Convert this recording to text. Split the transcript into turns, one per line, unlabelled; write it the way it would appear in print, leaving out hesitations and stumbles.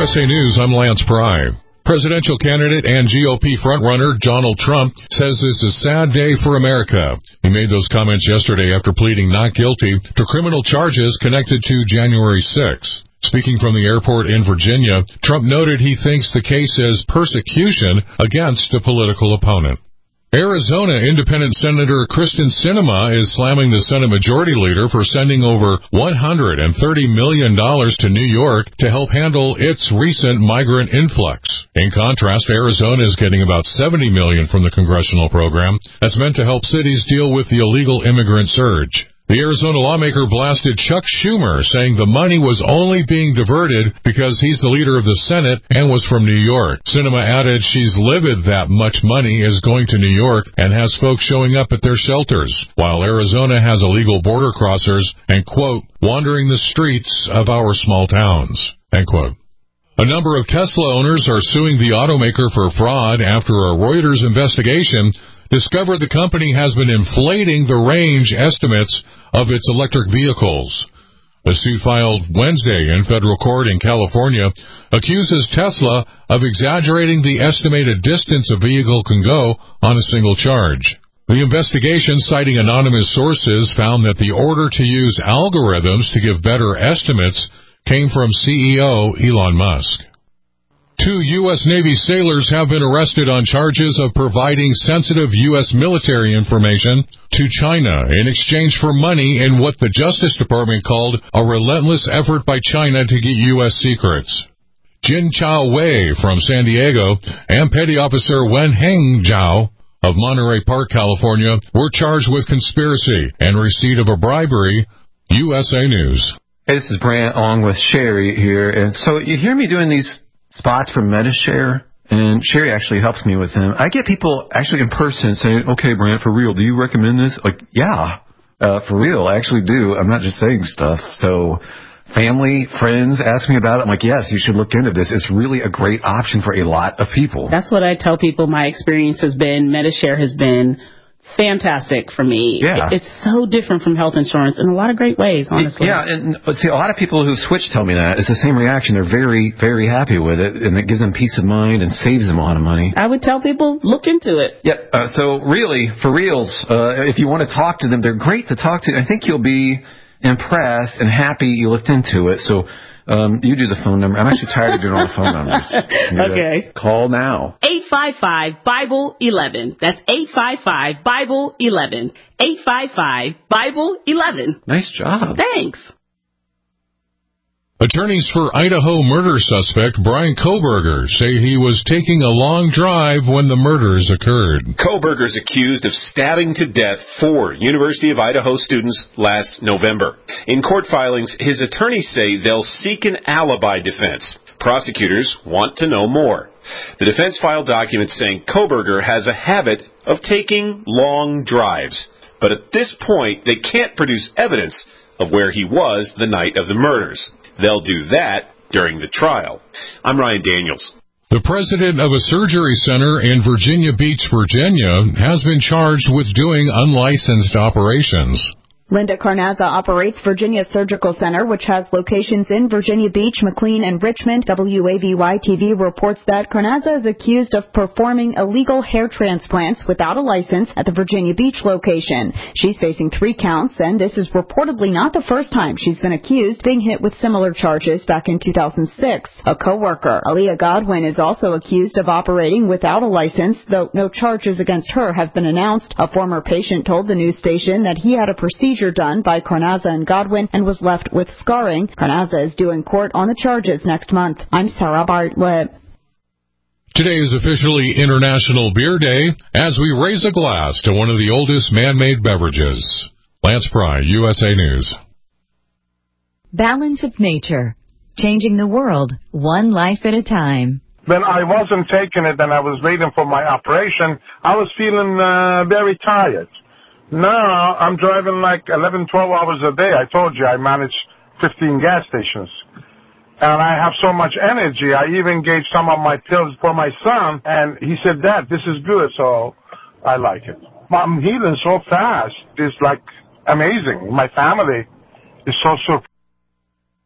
USA News, I'm Lance Pry. Presidential candidate and GOP frontrunner Donald Trump says it's a sad day for America. He made those comments yesterday after pleading not guilty to criminal charges connected to January 6. Speaking from the airport in Virginia, Trump noted he thinks the case is persecution against a political opponent. Arizona Independent Senator Kyrsten Sinema is slamming the Senate Majority Leader for sending over $130 million to New York to help handle its recent migrant influx. In contrast, Arizona is getting about $70 million from the congressional program that's meant to help cities deal with the illegal immigrant surge. The Arizona lawmaker blasted Chuck Schumer, saying the money was only being diverted because he's the leader of the Senate and was from New York. Sinema added she's livid that much money is going to New York and has folks showing up at their shelters, while Arizona has illegal border crossers and, quote, wandering the streets of our small towns, end quote. A number of Tesla owners are suing the automaker for fraud after a Reuters investigation discovered the company has been inflating the range estimates of its electric vehicles. A suit filed Wednesday in federal court in California accuses Tesla of exaggerating the estimated distance a vehicle can go on a single charge. The investigation, citing anonymous sources, found that the order to use algorithms to give better estimates came from CEO Elon Musk. 2 U.S. Navy sailors have been arrested on charges of providing sensitive U.S. military information to China in exchange for money in what the Justice Department called a relentless effort by China to get U.S. secrets. Jin Chao Wei from San Diego and Petty Officer Wenheng Zhao of Monterey Park, California, were charged with conspiracy and receipt of a bribery. USA News.
Hey, this is Brant along with Sherry here. And so you hear me doing these spots for Medi-Share, and Sherry actually helps me with them. I get people actually in person saying, okay, Brant, for real, do you recommend this? Like, yeah, for real, I actually do. I'm not just saying stuff. So family, friends ask me about it. I'm like, yes, you should look into this. It's really a great option for a lot of people.
That's what I tell people my experience has been. Medi-Share has been fantastic for me.
Yeah.
It's so different from health insurance in a lot of great ways, honestly.
Yeah, but see, a lot of people who switch tell me that. It's the same reaction. They're very, very happy with it, and it gives them peace of mind and saves them a lot of money.
I would tell people, look into it.
Yeah, so really, for reals, if you want to talk to them, they're great to talk to. I think you'll be impressed and happy you looked into it. So you do the phone number. I'm actually tired of doing all the phone numbers.
Okay.
Call now.
855-BIBLE-11. That's 855-BIBLE-11. 855-BIBLE-11.
Nice job.
Thanks.
Attorneys for Idaho murder suspect Bryan Kohberger say he was taking a long drive when the murders occurred.
Kohberger's accused of stabbing to death 4 University of Idaho students last November. In court filings, his attorneys say they'll seek an alibi defense. Prosecutors want to know more. The defense filed documents saying Kohberger has a habit of taking long drives. But at this point, they can't produce evidence of where he was the night of the murders. They'll do that during the trial. I'm Ryan Daniels.
The president of a surgery center in Virginia Beach, Virginia, has been charged with doing unlicensed operations.
Linda Carnazza operates Virginia Surgical Center, which has locations in Virginia Beach, McLean, and Richmond. WAVY-TV reports that Carnazza is accused of performing illegal hair transplants without a license at the Virginia Beach location. She's facing 3 counts, and this is reportedly not the first time she's been accused, being hit with similar charges back in 2006. A co-worker, Aaliyah Godwin, is also accused of operating without a license, though no charges against her have been announced. A former patient told the news station that he had a procedure done by Carnazza and Godwin and was left with scarring. Carnazza is due in court on the charges next month. I'm Sarah Bartlett.
Today is officially International Beer Day as we raise a glass to one of the oldest man-made beverages. Lance Pry, USA News.
Balance of nature, changing the world one life at a time.
When I wasn't taking it and I was waiting for my operation, I was feeling very tired. Now I'm driving like 11, 12 hours a day. I told you I manage 15 gas stations. And I have so much energy. I even gave some of my pills for my son, and he said, Dad, this is good, so I like it. I'm healing so fast. It's like amazing. My family is so surprised.